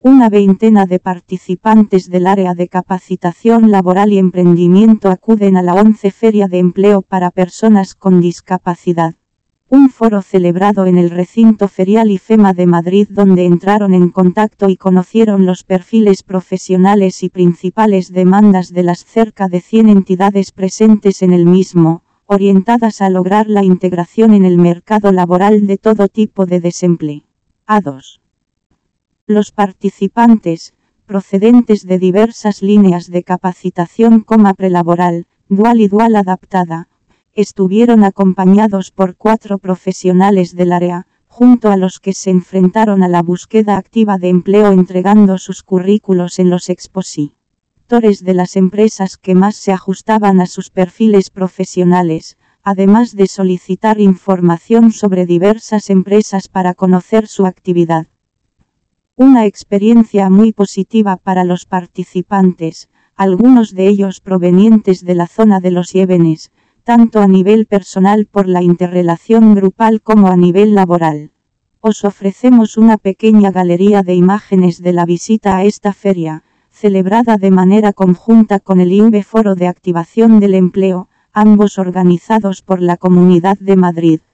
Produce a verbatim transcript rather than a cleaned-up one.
Una veintena de participantes del área de capacitación laboral y emprendimiento acuden a la once Feria de Empleo para Personas con Discapacidad. Un foro celebrado en el recinto ferial IFEMA de Madrid, donde entraron en contacto y conocieron los perfiles profesionales y principales demandas de las cerca de cien entidades presentes en el mismo, orientadas a lograr la integración en el mercado laboral de todo tipo de desempleo. A dos. Los participantes, procedentes de diversas líneas de capacitación como prelaboral, dual y dual adaptada, estuvieron acompañados por cuatro profesionales del área, junto a los que se enfrentaron a la búsqueda activa de empleo entregando sus currículos en los expositores de las empresas que más se ajustaban a sus perfiles profesionales, además de solicitar información sobre diversas empresas para conocer su actividad. Una experiencia muy positiva para los participantes, algunos de ellos provenientes de la zona de los Yebenes, tanto a nivel personal por la interrelación grupal como a nivel laboral. Os ofrecemos una pequeña galería de imágenes de la visita a esta feria, celebrada de manera conjunta con el I N V E Foro de Activación del Empleo, ambos organizados por la Comunidad de Madrid.